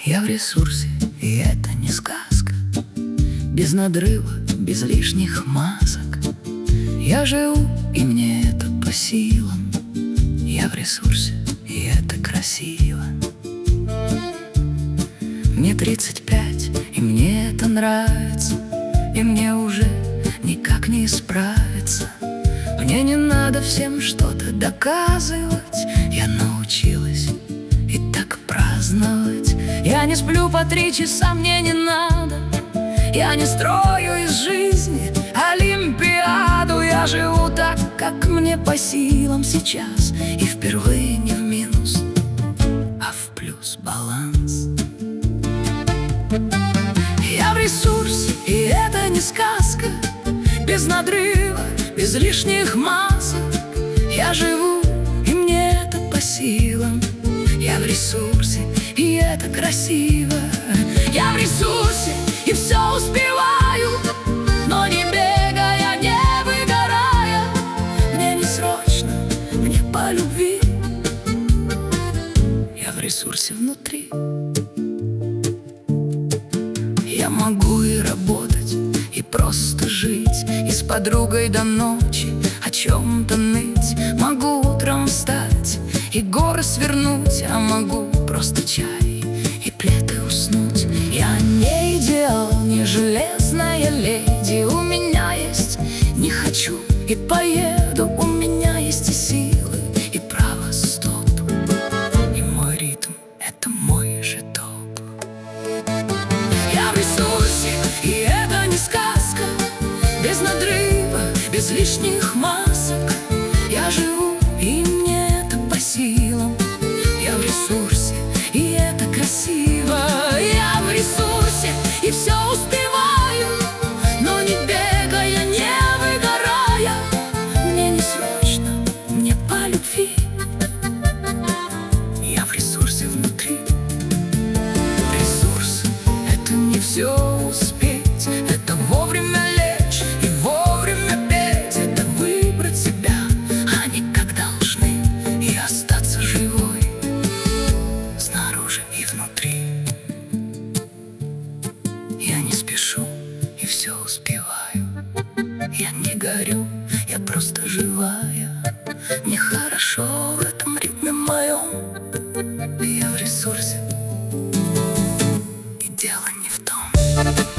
Я в ресурсе, и это не сказка. Без надрыва, без лишних масок. Я живу, и мне это по силам. Я в ресурсе, и это красиво. Мне 35, и мне это нравится. И мне уже никак не справиться. Мне не надо всем что-то доказывать. Я научилась и так праздновать. Я не сплю по 3 часа, мне не надо. Я не строю из жизни олимпиаду. Я живу так, как мне по силам сейчас. И впервые не в минус, а в плюс баланс. Я в ресурсе, и это не сказка. Без надрыва, без лишних масок. Я живу, и мне это по силам. Я в ресурсе, и это красиво. Я в ресурсе, и все успеваю, но не бегая, не выгорая. Мне не срочно, мне по любви. Я в ресурсе внутри. Я могу и работать, и просто жить, и с подругой до ночи о чем-то ныть. Могу утром встать и горы свернуть, а могу просто чай и плед и уснуть. Я не идеал, не железная леди. У меня есть «не хочу» и поеду. У меня есть и силы, и право стоп. И мой ритм — это мой же топ. Я в ресурсе, и это не сказка. Без надрыва, без лишних масок. Я живу, и мне это по силам. Я в ресурсе, и это красиво. Я в ресурсе, и все успеваю, но не бегая, не выгорая. Мне не срочно, мне по любви. Я в ресурсе внутри. Ресурс — это не все успеть. Это вовремя лечь и вовремя петь. Это выбрать себя, а не как должны. И остаться живой снаружи и внутри. Я не спешу и все успеваю. Я не горю, я просто живая. Мне хорошо в этом ритме моем. Я в ресурсе, и дело не в том.